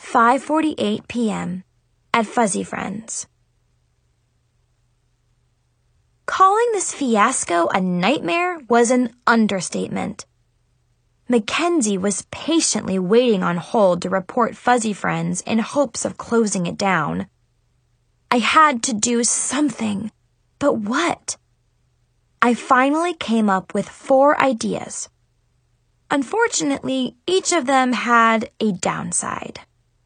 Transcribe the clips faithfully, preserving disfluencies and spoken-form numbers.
five forty-eight p.m. at Fuzzy Friends. Calling this fiasco a nightmare was an understatement. Mackenzie was patiently waiting on hold to report Fuzzy Friends in hopes of closing it down. I had to do something, but what? I finally came up with four ideas. Unfortunately, each of them had a downside.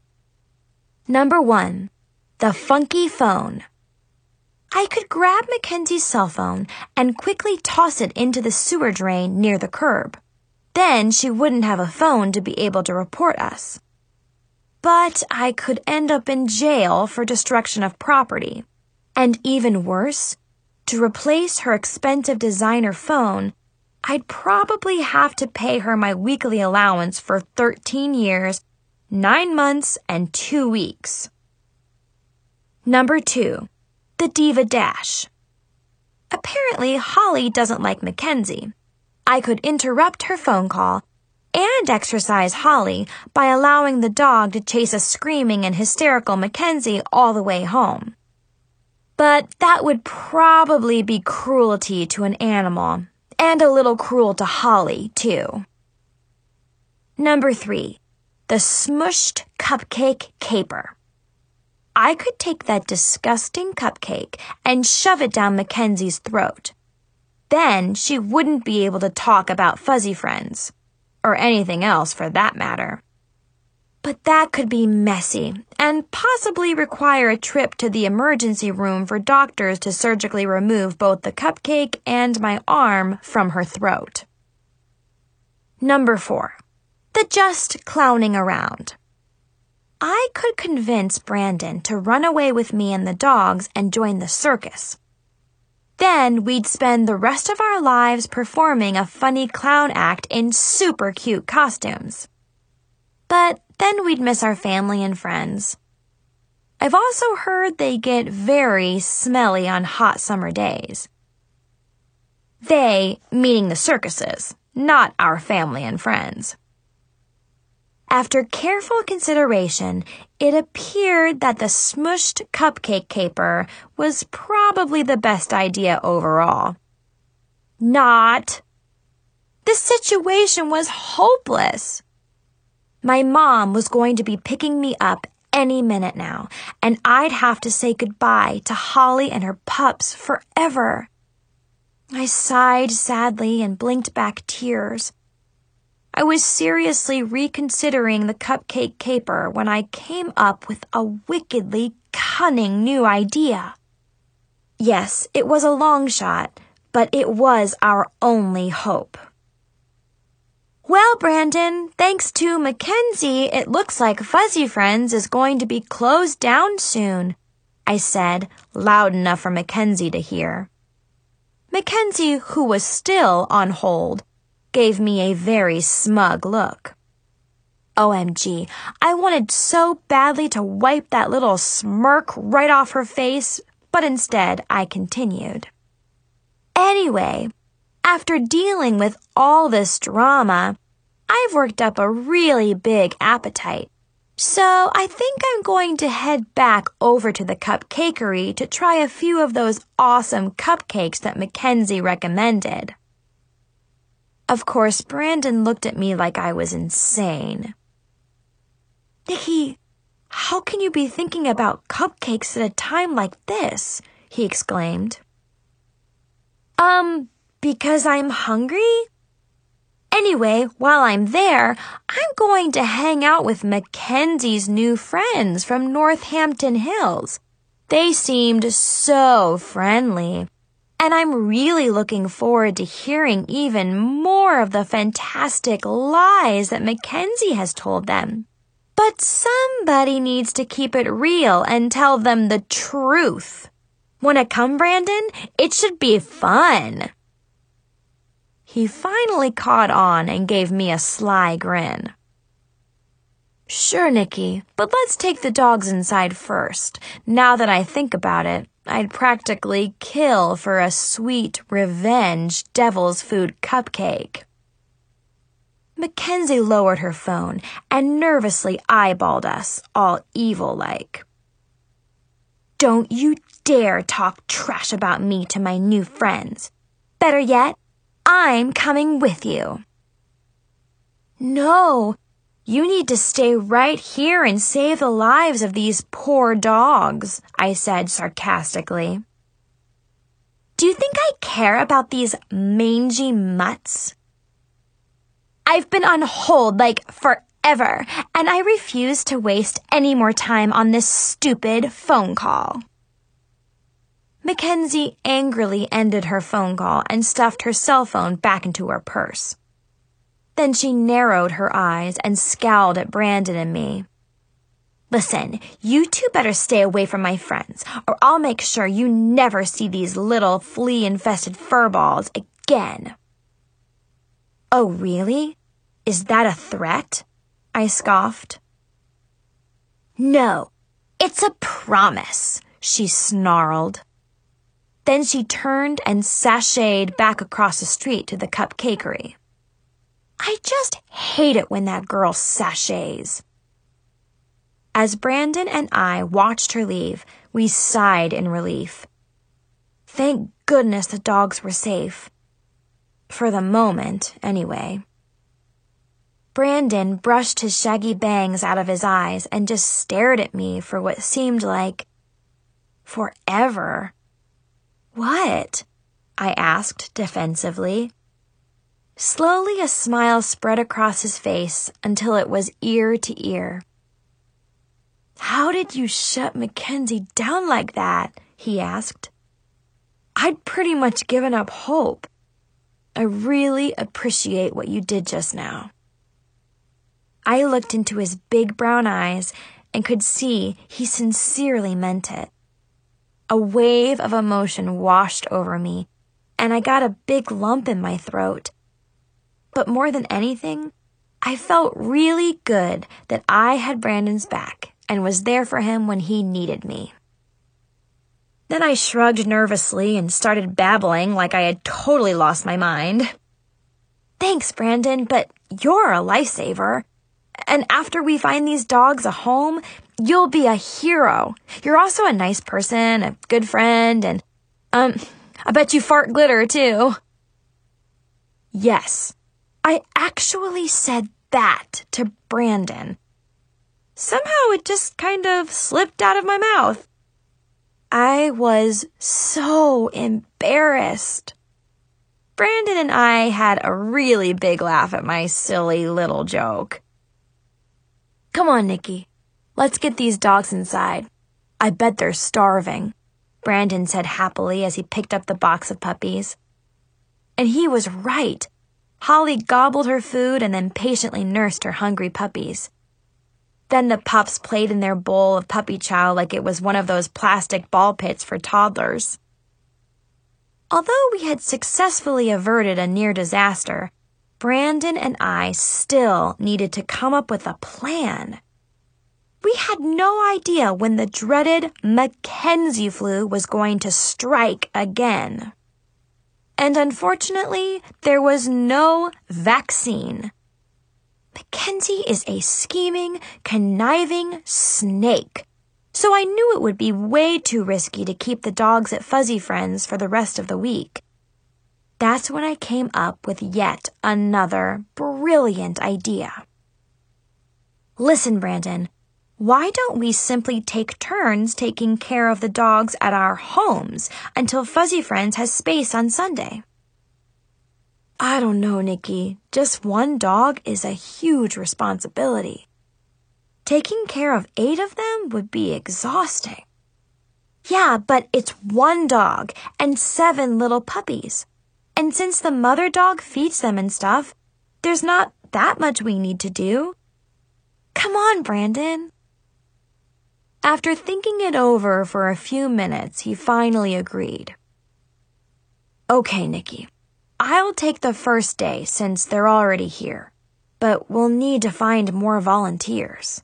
Number one, the funky phone. I could grab Mackenzie's cell phone and quickly toss it into the sewer drain near the curb. Then she wouldn't have a phone to be able to report us. But I could end up in jail for destruction of property. And even worse, to replace her expensive designer phone, I'd probably have to pay her my weekly allowance for thirteen years, nine months, and two weeks. Number two, the Diva Dash. Apparently, Holly doesn't like Mackenzie. I could interrupt her phone call and exercise Holly by allowing the dog to chase a screaming and hysterical Mackenzie all the way home. But that would probably be cruelty to an animal, and a little cruel to Holly, too. Number three, the smushed cupcake caper. I could take that disgusting cupcake and shove it down Mackenzie's throat. Then she wouldn't be able to talk about Fuzzy Friends, or anything else for that matter. But that could be messy and possibly require a trip to the emergency room for doctors to surgically remove both the cupcake and my arm from her throat. Number four, the just clowning around. I could convince Brandon to run away with me and the dogs and join the circus. Then we'd spend the rest of our lives performing a funny clown act in super cute costumes. But then we'd miss our family and friends. I've also heard they get very smelly on hot summer days. They, meaning the circuses, not our family and friends. After careful consideration, it appeared that the smushed cupcake caper was probably the best idea overall. Not. The situation was hopeless. My mom was going to be picking me up any minute now, and I'd have to say goodbye to Holly and her pups forever. I sighed sadly and blinked back tears. I was seriously reconsidering the cupcake caper when I came up with a wickedly cunning new idea. Yes, it was a long shot, but it was our only hope. Well, Brandon, thanks to Mackenzie, it looks like Fuzzy Friends is going to be closed down soon, I said, loud enough for Mackenzie to hear. Mackenzie, who was still on hold, gave me a very smug look. O M G, I wanted so badly to wipe that little smirk right off her face, but instead I continued. Anyway, after dealing with all this drama, I've worked up a really big appetite, so I think I'm going to head back over to the cupcakery to try a few of those awesome cupcakes that Mackenzie recommended. Of course, Brandon looked at me like I was insane. Nikki, how can you be thinking about cupcakes at a time like this? He exclaimed. Um, because I'm hungry? Anyway, while I'm there, I'm going to hang out with Mackenzie's new friends from Northampton Hills. They seemed so friendly. And I'm really looking forward to hearing even more of the fantastic lies that Mackenzie has told them. But somebody needs to keep it real and tell them the truth. Wanna come, Brandon? It should be fun. He finally caught on and gave me a sly grin. Sure, Nikki, but let's take the dogs inside first. Now that I think about it, I'd practically kill for a sweet revenge devil's food cupcake. Mackenzie lowered her phone and nervously eyeballed us, all evil-like. Don't you dare talk trash about me to my new friends. Better yet, I'm coming with you. No, you need to stay right here and save the lives of these poor dogs, I said sarcastically. Do you think I care about these mangy mutts? I've been on hold like forever, and I refuse to waste any more time on this stupid phone call. Mackenzie angrily ended her phone call and stuffed her cell phone back into her purse. Then she narrowed her eyes and scowled at Brandon and me. Listen, you two better stay away from my friends, or I'll make sure you never see these little flea-infested furballs again. Oh, really? Is that a threat? I scoffed. No, it's a promise, she snarled. Then she turned and sashayed back across the street to the cupcakery. I just hate it when that girl sashays. As Brandon and I watched her leave, we sighed in relief. Thank goodness the dogs were safe. For the moment, anyway. Brandon brushed his shaggy bangs out of his eyes and just stared at me for what seemed like forever. What? I asked defensively. Slowly a smile spread across his face until it was ear to ear. How did you shut Mackenzie down like that? He asked. I'd pretty much given up hope. I really appreciate what you did just now. I looked into his big brown eyes and could see he sincerely meant it. A wave of emotion washed over me, and I got a big lump in my throat. But more than anything, I felt really good that I had Brandon's back and was there for him when he needed me. Then I shrugged nervously and started babbling like I had totally lost my mind. Thanks, Brandon, but you're a lifesaver. And after we find these dogs a home, you'll be a hero. You're also a nice person, a good friend, and, um, I bet you fart glitter, too. Yes, I actually said that to Brandon. Somehow it just kind of slipped out of my mouth. I was so embarrassed. Brandon and I had a really big laugh at my silly little joke. Come on, Nikki. Let's get these dogs inside. I bet they're starving, Brandon said happily as he picked up the box of puppies. And he was right. Holly gobbled her food and then patiently nursed her hungry puppies. Then the pups played in their bowl of puppy chow like it was one of those plastic ball pits for toddlers. Although we had successfully averted a near disaster, Brandon and I still needed to come up with a plan. We had no idea when the dreaded Mackenzie flu was going to strike again. And unfortunately, there was no vaccine. Mackenzie is a scheming, conniving snake, so I knew it would be way too risky to keep the dogs at Fuzzy Friends for the rest of the week. That's when I came up with yet another brilliant idea. Listen, Brandon, why don't we simply take turns taking care of the dogs at our homes until Fuzzy Friends has space on Sunday? I don't know, Nikki. Just one dog is a huge responsibility. Taking care of eight of them would be exhausting. Yeah, but it's one dog and seven little puppies. And since the mother dog feeds them and stuff, there's not that much we need to do. Come on, Brandon. After thinking it over for a few minutes, he finally agreed. Okay, Nikki. I'll take the first day since they're already here, but we'll need to find more volunteers.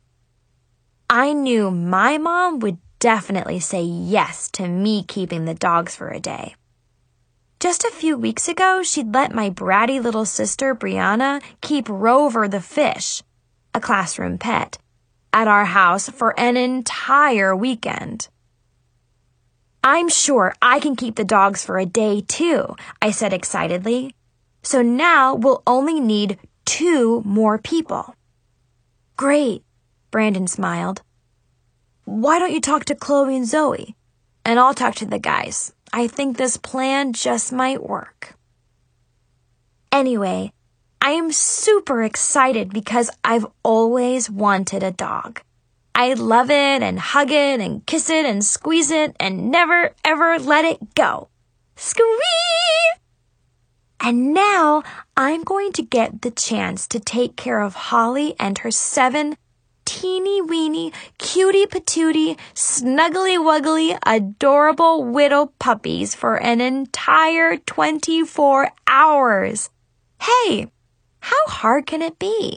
I knew my mom would definitely say yes to me keeping the dogs for a day. Just a few weeks ago, she'd let my bratty little sister, Brianna, keep Rover the fish, a classroom pet, at our house for an entire weekend. I'm sure I can keep the dogs for a day, too, I said excitedly. So now we'll only need two more people. Great, Brandon smiled. Why don't you talk to Chloe and Zoe? And I'll talk to the guys. I think this plan just might work. Anyway, I am super excited because I've always wanted a dog. I love it and hug it and kiss it and squeeze it and never, ever let it go. Squeeze! And now I'm going to get the chance to take care of Holly and her seven teeny-weeny, cutie-patootie, snuggly-wuggly, adorable widow puppies for an entire twenty-four hours. Hey, how hard can it be?